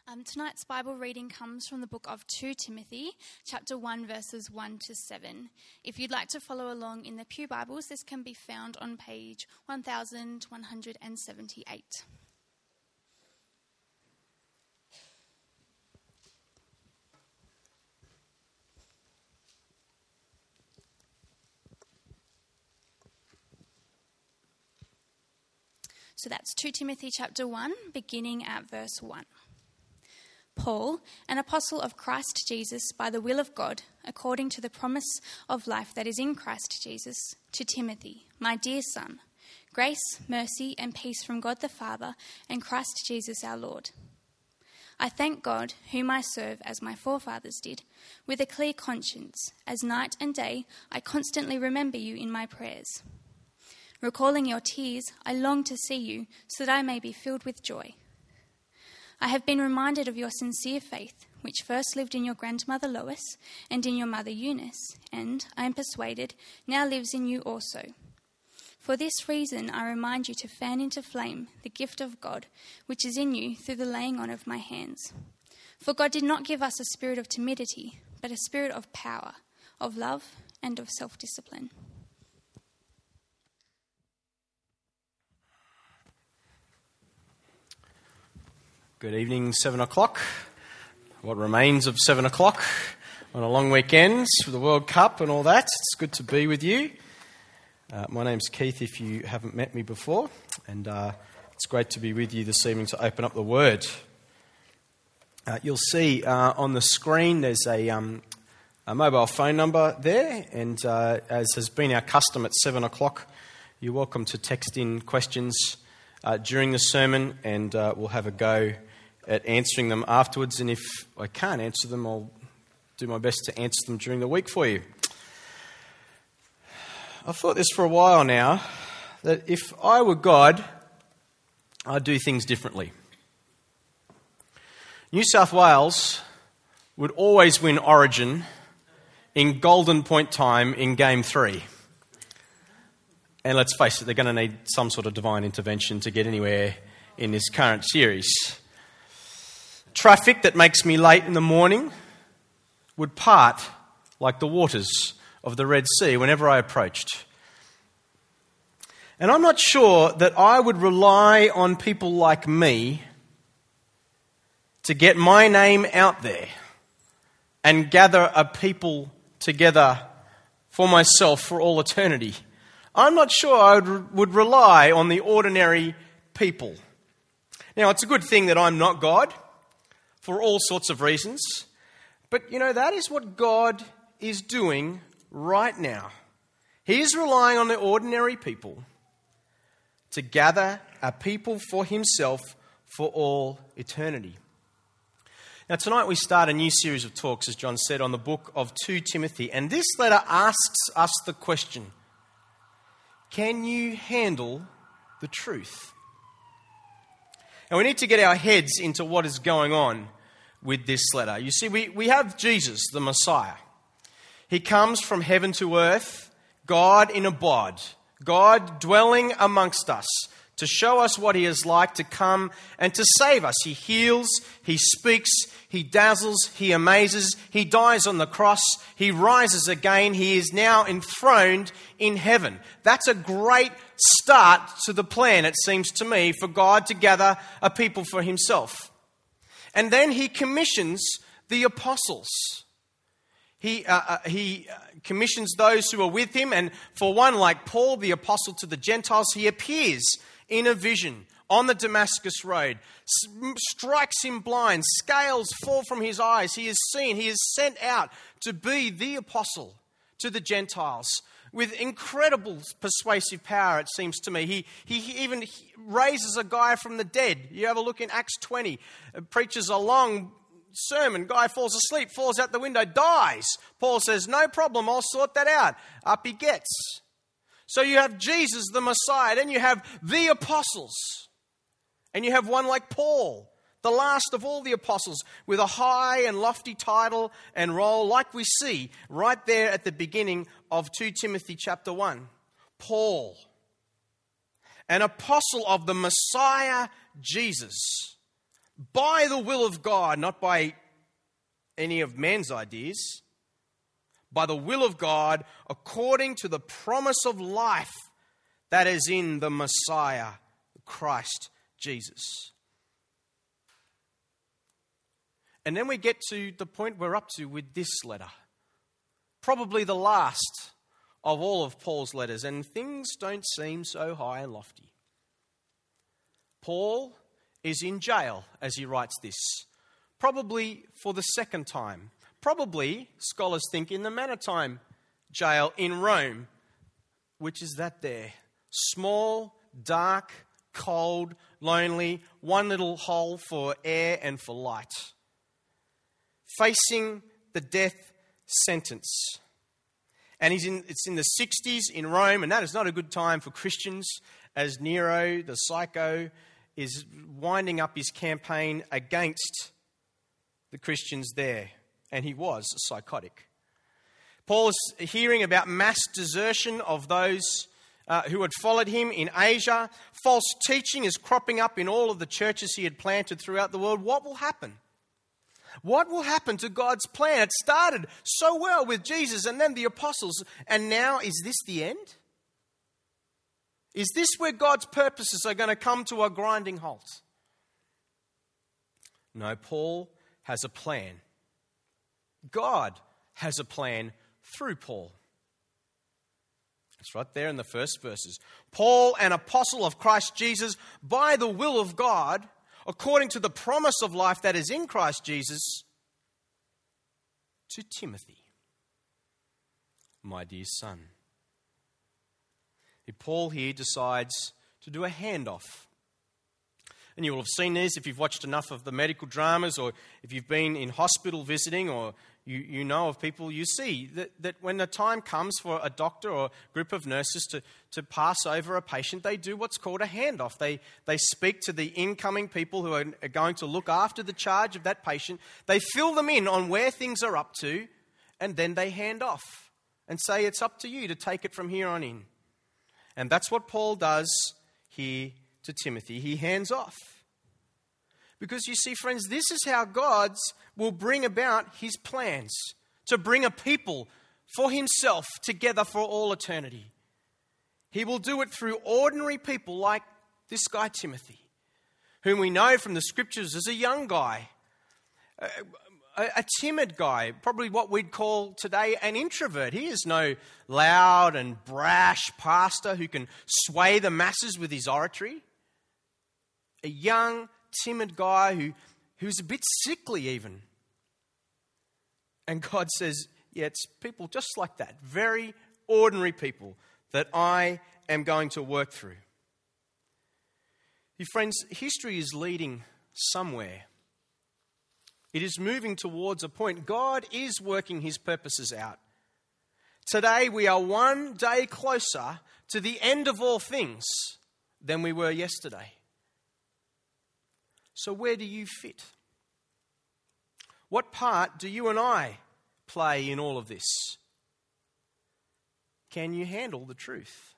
Tonight's Bible reading comes from the book of 2 Timothy, chapter 1, verses 1 to 7. If you'd like to follow along in the Pew Bibles, this can be found on page 1178. So that's 2 Timothy chapter 1, beginning at verse 1. Paul, an apostle of Christ Jesus by the will of God, according to the promise of life that is in Christ Jesus, to Timothy, my dear son, grace, mercy, and peace from God the Father and Christ Jesus our Lord. I thank God, whom I serve as my forefathers did, with a clear conscience, as night and day I constantly remember you in my prayers. Recalling your tears, I long to see you, so that I may be filled with joy. I have been reminded of your sincere faith, which first lived in your grandmother Lois and in your mother Eunice, and, I am persuaded, now lives in you also. For this reason I remind you to fan into flame the gift of God, which is in you through the laying on of my hands. For God did not give us a spirit of timidity, but a spirit of power, of love, and of self-discipline. Good evening, 7 o'clock. What remains of 7 o'clock on a long weekend for the World Cup and all that. It's good to be with you. My name's Keith, if you haven't met me before, and it's great to be with you this evening to open up the Word. You'll see on the screen there's a mobile phone number there, and as has been our custom at 7 o'clock, you're welcome to text in questions during the sermon, and we'll have a go at answering them afterwards, and if I can't answer them, I'll do my best to answer them during the week for you. I've thought this for a while now, that if I were God, I'd do things differently. New South Wales would always win Origin in golden point time in Game 3. And let's face it, they're going to need some sort of divine intervention to get anywhere in this current series. Traffic that makes me late in the morning would part like the waters of the Red Sea whenever I approached. And I'm not sure that I would rely on people like me to get my name out there and gather a people together for myself for all eternity. I'm not sure I would rely on the ordinary people. Now, it's a good thing that I'm not God for all sorts of reasons. But, that is what God is doing right now. He is relying on the ordinary people to gather a people for himself for all eternity. Now, tonight we start a new series of talks, as John said, on the book of 2 Timothy. And this letter asks us the question, can you handle the truth? And we need to get our heads into what is going on with this letter. You see, we have Jesus, the Messiah. He comes from heaven to earth, God in a bod, God dwelling amongst us to show us what he is like to come and to save us. He heals, he speaks, he dazzles, he amazes, he dies on the cross, he rises again, he is now enthroned in heaven. That's a great start to the plan, it seems to me, for God to gather a people for himself. And then he commissions the apostles. He commissions those who are with him, and for one like Paul, the apostle to the Gentiles, he appears in a vision on the Damascus road, strikes him blind, scales fall from his eyes. He is seen, he is sent out to be the apostle to the Gentiles with incredible persuasive power, it seems to me. He even raises a guy from the dead. You have a look in Acts 20, preaches a long sermon, guy falls asleep, falls out the window, dies. Paul says, no problem, I'll sort that out. Up he gets. So you have Jesus, the Messiah, then you have the apostles. And you have one like Paul, the last of all the apostles, with a high and lofty title and role, like we see right there at the beginning of 2 Timothy chapter 1. Paul, an apostle of the Messiah Jesus, by the will of God, not by any of man's ideas, by the will of God, according to the promise of life that is in the Messiah, Christ Jesus. And then we get to the point we're up to with this letter. Probably the last of all of Paul's letters, and things don't seem so high and lofty. Paul is in jail as he writes this, probably for the second time. Probably, scholars think, in the Mamertine jail in Rome, which is that there. Small, dark, cold, lonely, one little hole for air and for light. Facing the death sentence. And it's in the 60s in Rome, and that is not a good time for Christians, as Nero, the psycho, is winding up his campaign against the Christians there. And he was psychotic. Paul is hearing about mass desertion of those who had followed him in Asia. False teaching is cropping up in all of the churches he had planted throughout the world. What will happen? What will happen to God's plan? It started so well with Jesus and then the apostles, and now is this the end? Is this where God's purposes are going to come to a grinding halt? No, Paul has a plan. God has a plan through Paul. It's right there in the first verses. Paul, an apostle of Christ Jesus, by the will of God, according to the promise of life that is in Christ Jesus, to Timothy, my dear son. Paul here decides to do a handoff. And you will have seen this if you've watched enough of the medical dramas, or if you've been in hospital visiting, or you know of people, you see that when the time comes for a doctor or group of nurses to pass over a patient, they do what's called a handoff. They speak to the incoming people who are going to look after the charge of that patient. They fill them in on where things are up to, and then they hand off and say, it's up to you to take it from here on in. And that's what Paul does here to Timothy. He hands off. Because you see, friends, this is how God will bring about his plans, to bring a people for himself together for all eternity. He will do it through ordinary people like this guy Timothy, whom we know from the scriptures as a young guy, a timid guy, probably what we'd call today an introvert. He is no loud and brash pastor who can sway the masses with his oratory. A young, timid guy who's a bit sickly even. And God says, yeah, it's people just like that, very ordinary people that I am going to work through. You friends, history is leading somewhere. It is moving towards a point. God is working his purposes out. Today we are one day closer to the end of all things than we were yesterday. So where do you fit? What part do you and I play in all of this? Can you handle the truth?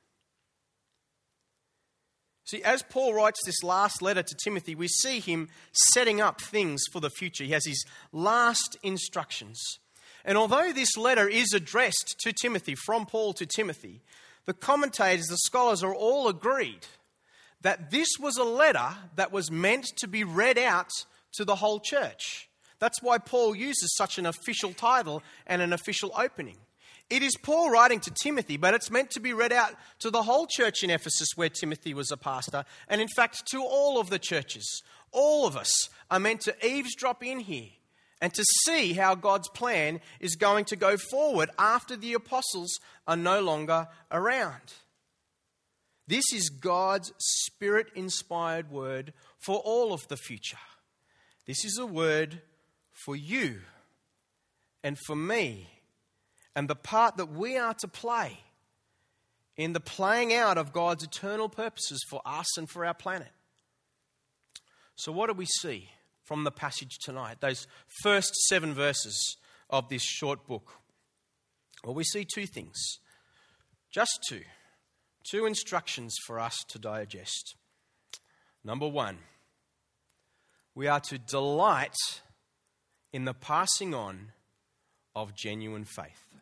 See, as Paul writes this last letter to Timothy, we see him setting up things for the future. He has his last instructions. And although this letter is addressed to Timothy, from Paul to Timothy, the commentators, the scholars are all agreed that this was a letter that was meant to be read out to the whole church. That's why Paul uses such an official title and an official opening. It is Paul writing to Timothy, but it's meant to be read out to the whole church in Ephesus where Timothy was a pastor, and in fact to all of the churches. All of us are meant to eavesdrop in here and to see how God's plan is going to go forward after the apostles are no longer around. This is God's Spirit-inspired word for all of the future. This is a word for you and for me, and the part that we are to play in the playing out of God's eternal purposes for us and for our planet. So what do we see from the passage tonight, those first 7 verses of this short book? Well, we see 2 things, just 2. 2 instructions for us to digest. Number 1, we are to delight in the passing on of genuine faith.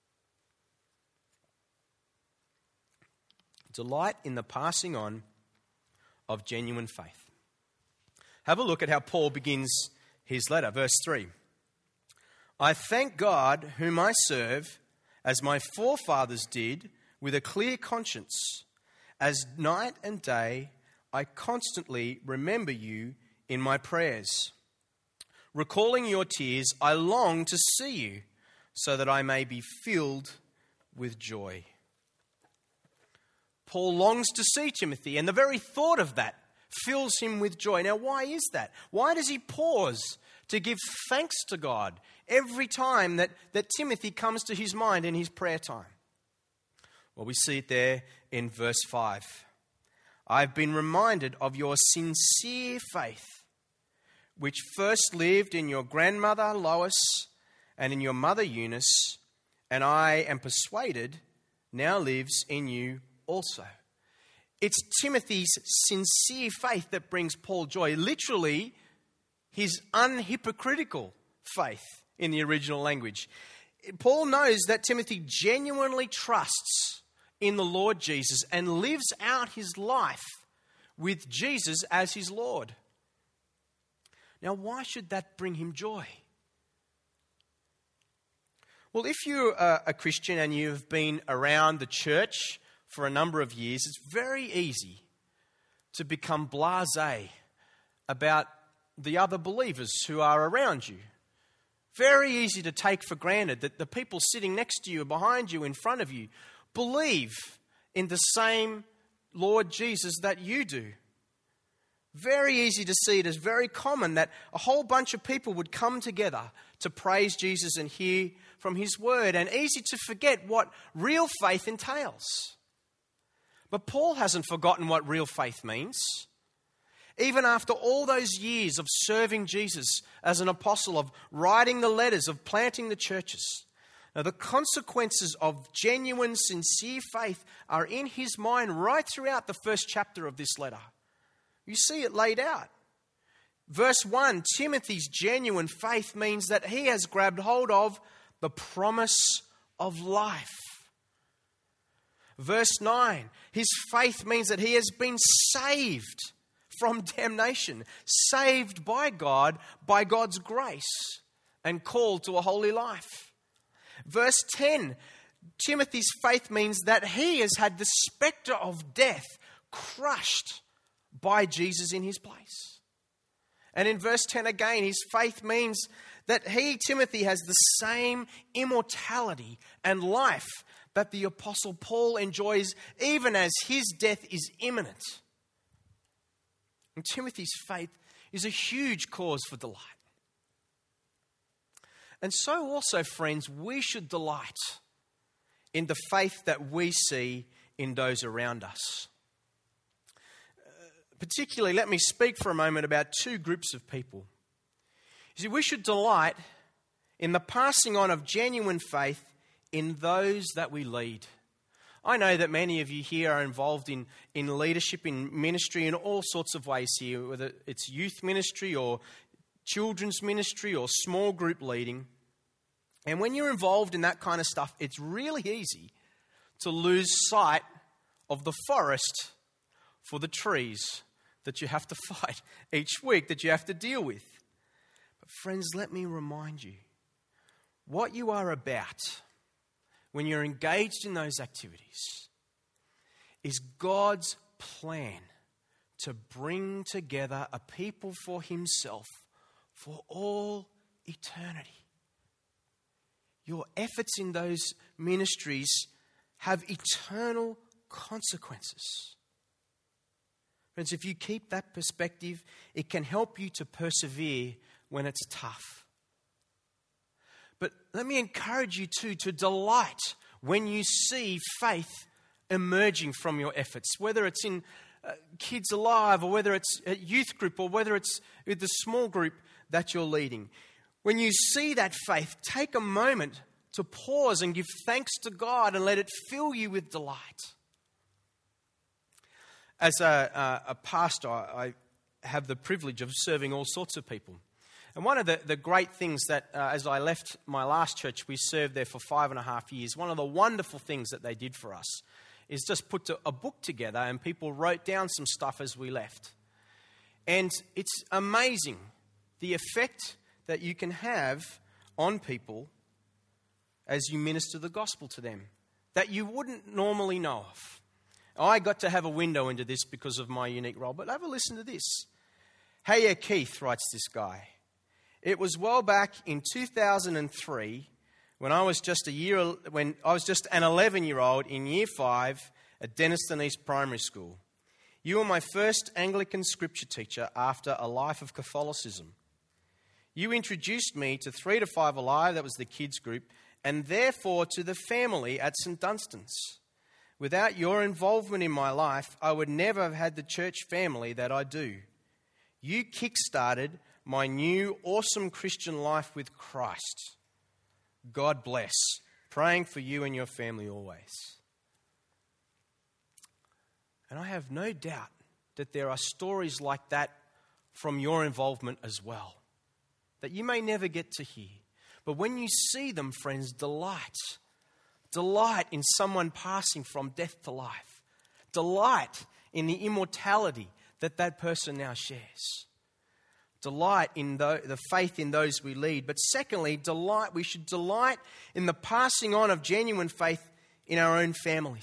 Delight in the passing on of genuine faith. Have a look at how Paul begins his letter. Verse 3. I thank God whom I serve, as my forefathers did, with a clear conscience. As night and day, I constantly remember you in my prayers. Recalling your tears, I long to see you, so that I may be filled with joy. Paul longs to see Timothy, and the very thought of that fills him with joy. Now, why is that? Why does he pause to give thanks to God every time that Timothy comes to his mind in his prayer time? Well, we see it there in verse 5. I've been reminded of your sincere faith, which first lived in your grandmother Lois and in your mother Eunice, and I am persuaded now lives in you also. It's Timothy's sincere faith that brings Paul joy. Literally, his unhypocritical faith in the original language. Paul knows that Timothy genuinely trusts in the Lord Jesus and lives out his life with Jesus as his Lord. Now, why should that bring him joy? Well, if you're a Christian and you've been around the church for a number of years, it's very easy to become blasé about the other believers who are around you. Very easy to take for granted that the people sitting next to you, behind you, in front of you, believe in the same Lord Jesus that you do. Very easy to see it as very common that a whole bunch of people would come together to praise Jesus and hear from his word, and easy to forget what real faith entails. But Paul hasn't forgotten what real faith means. Even after all those years of serving Jesus as an apostle, of writing the letters, of planting the churches, now the consequences of genuine, sincere faith are in his mind right throughout the first chapter of this letter. You see it laid out. Verse 1, Timothy's genuine faith means that he has grabbed hold of the promise of life. Verse 9, his faith means that he has been saved from damnation, saved by God, by God's grace, and called to a holy life. Verse 10, Timothy's faith means that he has had the spectre of death crushed by Jesus in his place. And in verse 10 again, his faith means that he, Timothy, has the same immortality and life that the Apostle Paul enjoys, even as his death is imminent. And Timothy's faith is a huge cause for delight. And so also, friends, we should delight in the faith that we see in those around us. Particularly, let me speak for a moment about two groups of people. You see, we should delight in the passing on of genuine faith in those that we lead. I know that many of you here are involved in leadership, in ministry in all sorts of ways here, whether it's youth ministry or children's ministry or small group leading. And when you're involved in that kind of stuff, it's really easy to lose sight of the forest for the trees that you have to fight each week, that you have to deal with. But friends, let me remind you, what you are about when you're engaged in those activities is God's plan to bring together a people for himself for all eternity. Your efforts in those ministries have eternal consequences. Friends, if you keep that perspective, it can help you to persevere when it's tough. But let me encourage you too to delight when you see faith emerging from your efforts, whether it's in Kids Alive or whether it's a youth group or whether it's with the small group that you're leading. When you see that faith, take a moment to pause and give thanks to God and let it fill you with delight. As a pastor, I have the privilege of serving all sorts of people. And one of the great things that, as I left my last church, we served there for 5.5 years. One of the wonderful things that they did for us is just put a book together, and people wrote down some stuff as we left. And it's amazing the effect that you can have on people as you minister the gospel to them that you wouldn't normally know of. I got to have a window into this because of my unique role, but have a listen to this. Hey, Keith, writes this guy. It was well back in 2003 when I was just an 11-year-old in Year 5 at Denniston East Primary School. You were my first Anglican scripture teacher after a life of Catholicism. You introduced me to 3 to 5 Alive, that was the kids group, and therefore to the family at St Dunstan's. Without your involvement in my life, I would never have had the church family that I do. You kick-started my new awesome Christian life with Christ. God bless. Praying for you and your family always. And I have no doubt that there are stories like that from your involvement as well, that you may never get to hear. But when you see them, friends, delight. Delight in someone passing from death to life. Delight in the immortality that person now shares. Delight in the faith in those we lead. But secondly, we should delight in the passing on of genuine faith in our own families.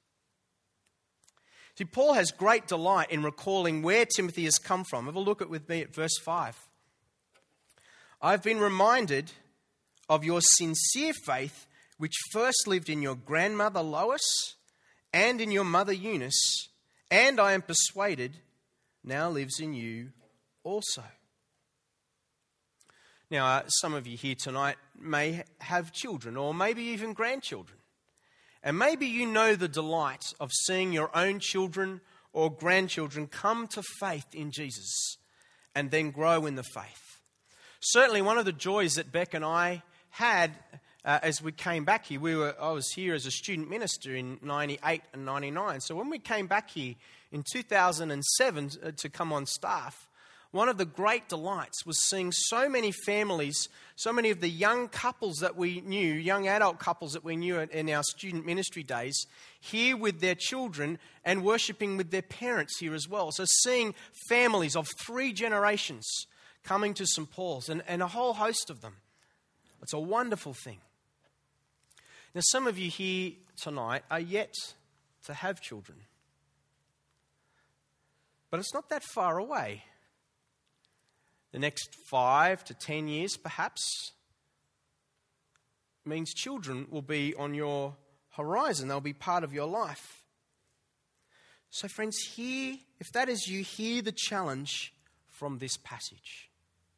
See, Paul has great delight in recalling where Timothy has come from. Have a look with me at verse 5. I've been reminded of your sincere faith, which first lived in your grandmother Lois and in your mother Eunice, and I am persuaded now lives in you also. Now, some of you here tonight may have children or maybe even grandchildren. And maybe you know the delight of seeing your own children or grandchildren come to faith in Jesus and then grow in the faith. Certainly one of the joys that Beck and I had as we came back here, I was here as a student minister in 98 and 99. So when we came back here in 2007 to come on staff, one of the great delights was seeing so many families, so many of the young couples that we knew, young adult couples that we knew in our student ministry days, here with their children and worshipping with their parents here as well. So seeing families of 3 generations coming to St. Paul's and a whole host of them. It's a wonderful thing. Now, some of you here tonight are yet to have children. But it's not that far away. The next 5 to 10 years, perhaps, means children will be on your horizon. They'll be part of your life. So, friends, if that is you, hear the challenge from this passage.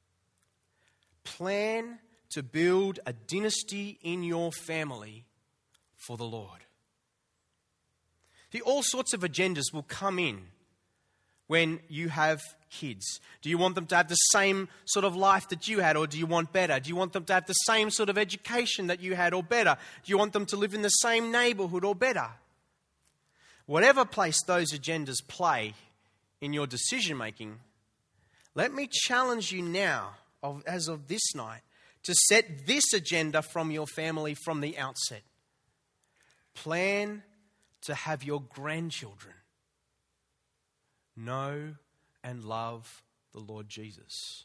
Plan to build a dynasty in your family for the Lord. See, all sorts of agendas will come in when you have kids. Do you want them to have the same sort of life that you had, or do you want better? Do you want them to have the same sort of education that you had, or better? Do you want them to live in the same neighbourhood, or better? Whatever place those agendas play in your decision making, let me challenge you now, as of this night, to set this agenda from your family from the outset. Plan to have your grandchildren know and love the Lord Jesus.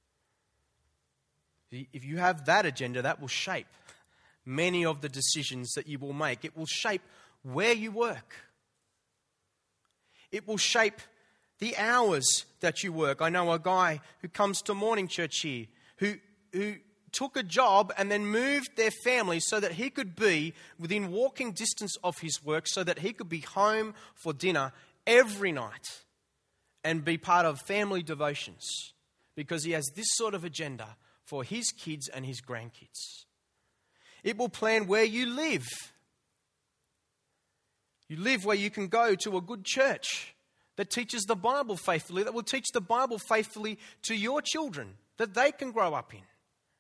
If you have that agenda, that will shape many of the decisions that you will make. It will shape where you work. It will shape the hours that you work. I know a guy who comes to morning church here who took a job and then moved their family so that he could be within walking distance of his work, so that he could be home for dinner every night and be part of family devotions, because he has this sort of agenda for his kids and his grandkids. It will plan where you live. You live where you can go to a good church that teaches the Bible faithfully, that will teach the Bible faithfully to your children, that they can grow up in.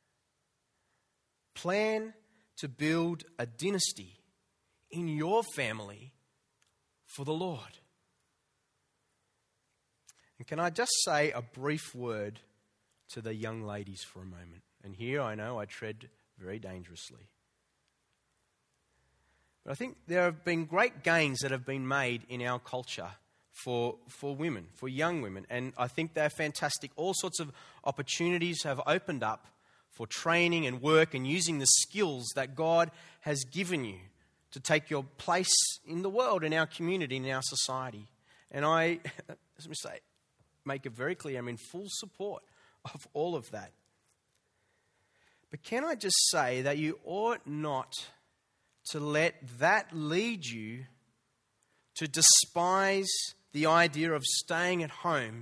Plan to build a dynasty in your family for the Lord. And can I just say a brief word to the young ladies for a moment? And here I know I tread very dangerously. But I think there have been great gains that have been made in our culture for women, for young women. And I think they're fantastic. All sorts of opportunities have opened up for training and work and using the skills that God has given you to take your place in the world, in our community, in our society. And I, as I say, make it very clear, I'm in full support of all of that. But can I just say that you ought not to let that lead you to despise the idea of staying at home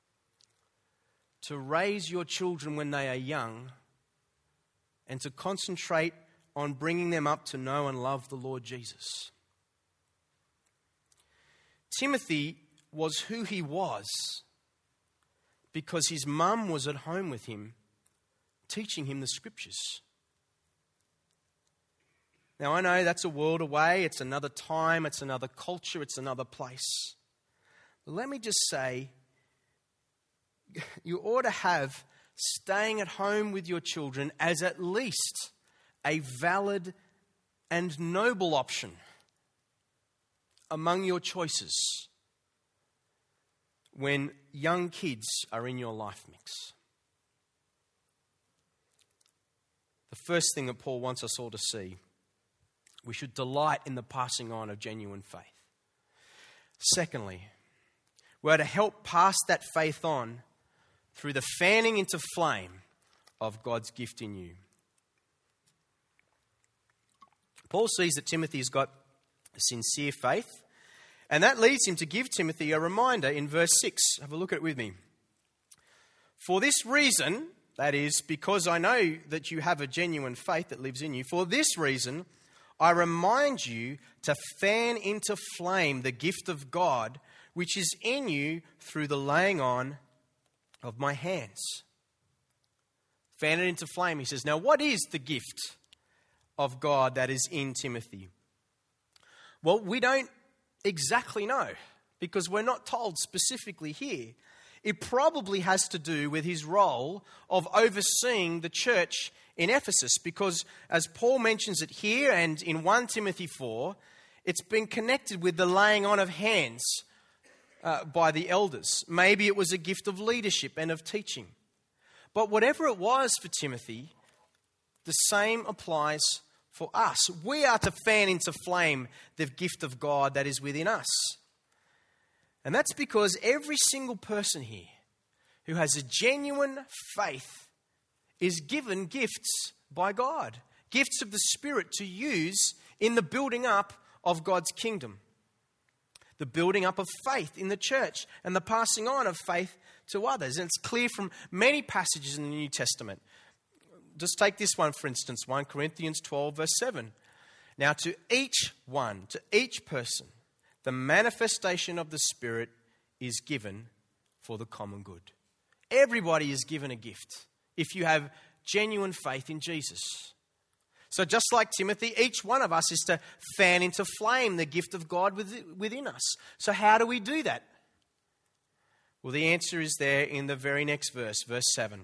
to raise your children when they are young and to concentrate on bringing them up to know and love the Lord Jesus. Timothy was who he was because his mum was at home with him, teaching him the scriptures. Now, I know that's a world away, it's another time, it's another culture, it's another place. But let me just say, you ought to have staying at home with your children as at least a valid and noble option among your choices when young kids are in your life mix. The first thing that Paul wants us all to see, we should delight in the passing on of genuine faith. Secondly, we are to help pass that faith on through the fanning into flame of God's gift in you. Paul sees that Timothy has got a sincere faith, and that leads him to give Timothy a reminder in verse 6. Have a look at it with me. For this reason, that is, because I know that you have a genuine faith that lives in you, for this reason, I remind you to fan into flame the gift of God, which is in you through the laying on of my hands. Fan it into flame, he says. Now, what is the gift of God that is in Timothy? Well, we don't exactly know because we're not told specifically here. It probably has to do with his role of overseeing the church in Ephesus because as Paul mentions it here and in 1 Timothy 4, it's been connected with the laying on of hands by the elders. Maybe it was a gift of leadership and of teaching. But whatever it was for Timothy, the same applies for us. We are to fan into flame the gift of God that is within us. And that's because every single person here who has a genuine faith is given gifts by God, gifts of the Spirit to use in the building up of God's kingdom, the building up of faith in the church and the passing on of faith to others. And it's clear from many passages in the New Testament. Just take this one, for instance, 1 Corinthians 12, verse 7. Now to each one, to each person, the manifestation of the Spirit is given for the common good. Everybody is given a gift if you have genuine faith in Jesus. So just like Timothy, each one of us is to fan into flame the gift of God within us. So how do we do that? Well, the answer is there in the very next verse, verse 7.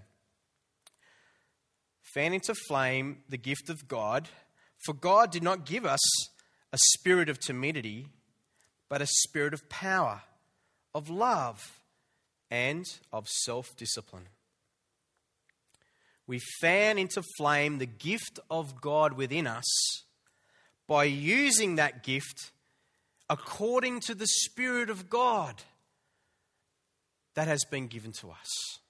Fan into flame the gift of God, for God did not give us a spirit of timidity, but a spirit of power, of love, and of self-discipline. We fan into flame the gift of God within us by using that gift according to the Spirit of God that has been given to us.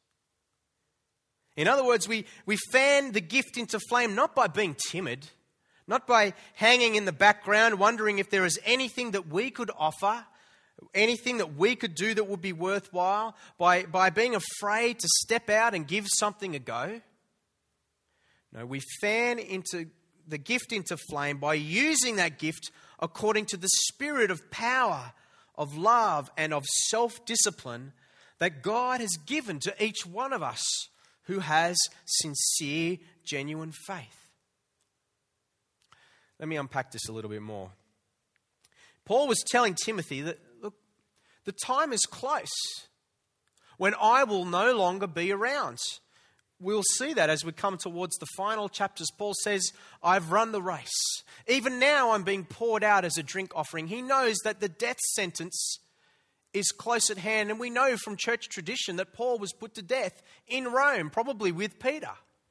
In other words, we fan the gift into flame not by being timid, not by hanging in the background wondering if there is anything that we could offer, anything that we could do that would be worthwhile, by being afraid to step out and give something a go. No, we fan into the gift into flame by using that gift according to the spirit of power, of love, and of self-discipline that God has given to each one of us who has sincere, genuine faith. Let me unpack this a little bit more. Paul was telling Timothy that, look, the time is close. when I will no longer be around. We'll see that as we come towards the final chapters. Paul says, I've run the race. Even now I'm being poured out as a drink offering. He knows that the death sentence is close at hand. And we know from church tradition that Paul was put to death in Rome, probably with Peter.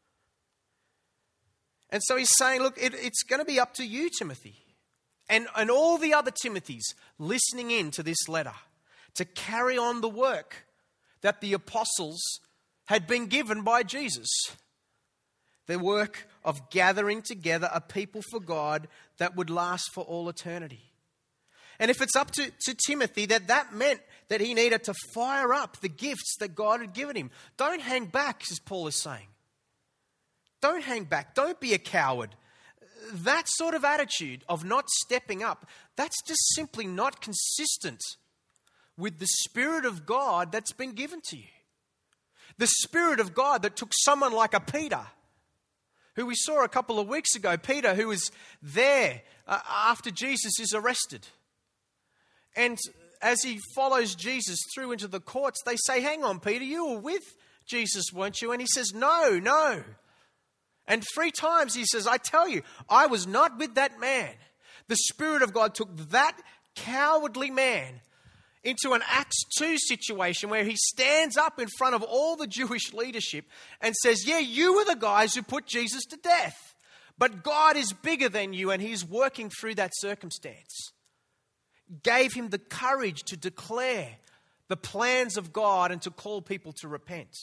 And so he's saying, look, it's going to be up to you, Timothy, and all the other Timothys listening in to this letter to carry on the work that the apostles had been given by Jesus. The work of gathering together a people for God that would last for all eternity. And if it's up to Timothy, that meant that he needed to fire up the gifts that God had given him. Don't hang back, as Paul is saying. Don't hang back. Don't be a coward. That sort of attitude of not stepping up, that's just simply not consistent with the Spirit of God that's been given to you. The Spirit of God that took someone like a Peter, who we saw a couple of weeks ago. Peter, who was there after Jesus is arrested. And as he follows Jesus through into the courts, they say, hang on, Peter, you were with Jesus, weren't you? And he says, no. And 3 times he says, I tell you, I was not with that man. The Spirit of God took that cowardly man into an Acts 2 situation where he stands up in front of all the Jewish leadership and says, yeah, you were the guys who put Jesus to death. But God is bigger than you, and he's working through that circumstance. Gave him the courage to declare the plans of God and to call people to repent.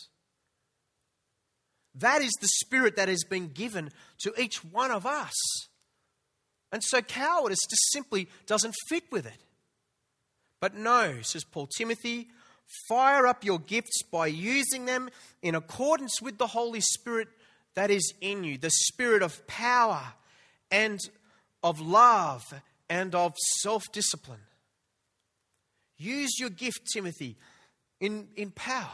That is the Spirit that has been given to each one of us. And so cowardice just simply doesn't fit with it. But no, says Paul, Timothy, fire up your gifts by using them in accordance with the Holy Spirit that is in you, the Spirit of power and of love and of self-discipline. Use your gift, Timothy, in power.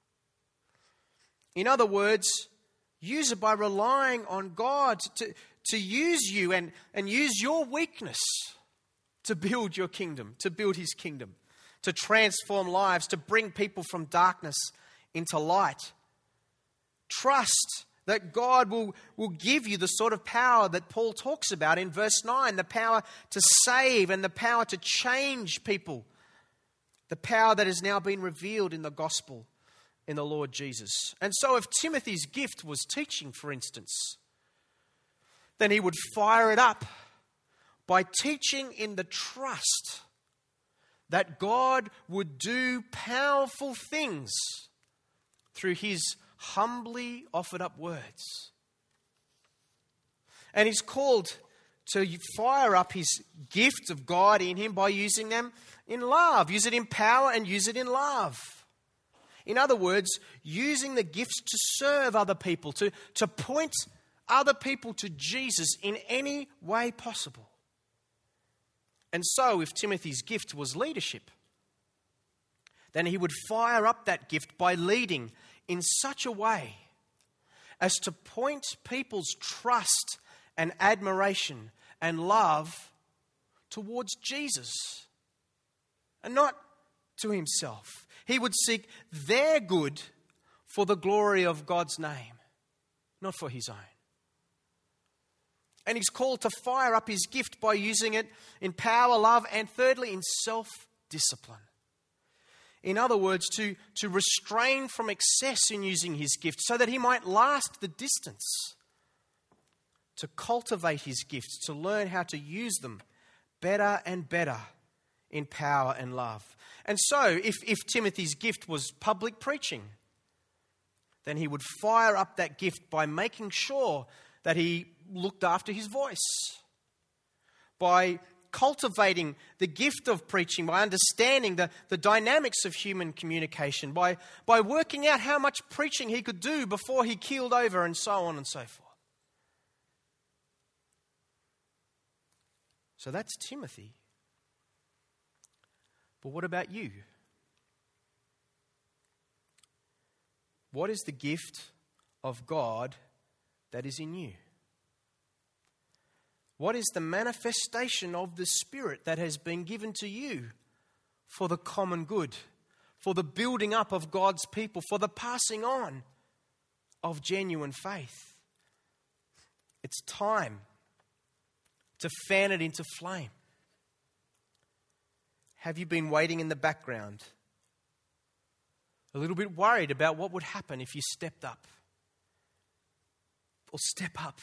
In other words, use it by relying on God to use you and use your weakness to build your kingdom, to build his kingdom, to transform lives, to bring people from darkness into light. Trust that God will give you the sort of power that Paul talks about in verse 9, the power to save and the power to change people, the power that has now been revealed in the gospel in the Lord Jesus. And so if Timothy's gift was teaching, for instance, then he would fire it up by teaching in the trust that God would do powerful things through his humbly offered up words. And he's called to fire up his gift of God in him by using them in love. Use it in power and use it in love. In other words, using the gifts to serve other people, to point other people to Jesus in any way possible. And so, if Timothy's gift was leadership, then he would fire up that gift by leading in such a way as to point people's trust and admiration and love towards Jesus and not to himself. He would seek their good for the glory of God's name, not for his own. And he's called to fire up his gift by using it in power, love, and thirdly, in self-discipline. In other words, to restrain from excess in using his gift so that he might last the distance. To cultivate his gifts, to learn how to use them better and better in power and love. And so, if Timothy's gift was public preaching, then he would fire up that gift by making sure that he looked after his voice, by cultivating the gift of preaching, by understanding the dynamics of human communication, by working out how much preaching he could do before he keeled over, and so on and so forth. So that's Timothy. But what about you? What is the gift of God that is in you? What is the manifestation of the Spirit that has been given to you for the common good, for the building up of God's people, for the passing on of genuine faith. It's time to fan it into flame. Have you been waiting in the background, a little bit worried about what would happen if you stepped up? Or step up.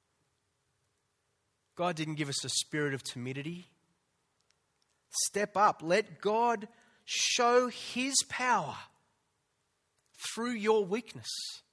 God didn't give us a spirit of timidity. Step up. Let God show His power through your weakness.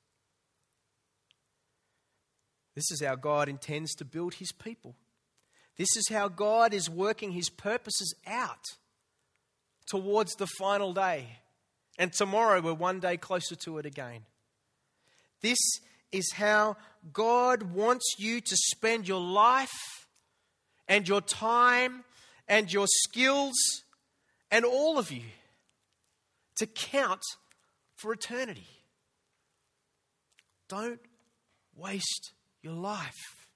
This is how God intends to build His people. This is how God is working His purposes out towards the final day. And tomorrow we're one day closer to it again. This is how God wants you to spend your life and your time and your skills and all of you to count for eternity. Don't waste your life.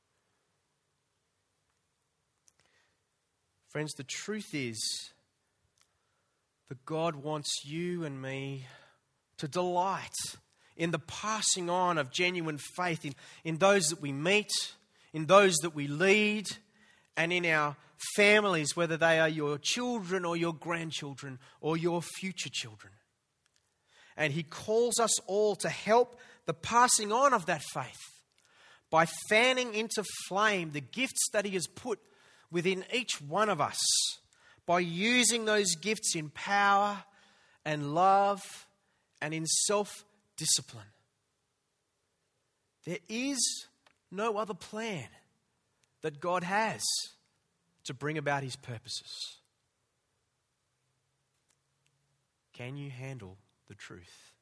Friends, the truth is that God wants you and me to delight in the passing on of genuine faith in those that we meet, in those that we lead, and in our families, whether they are your children or your grandchildren or your future children. And He calls us all to help the passing on of that faith by fanning into flame the gifts that He has put within each one of us, by using those gifts in power and love and in self-discipline. There is no other plan that God has to bring about His purposes. Can you handle the truth?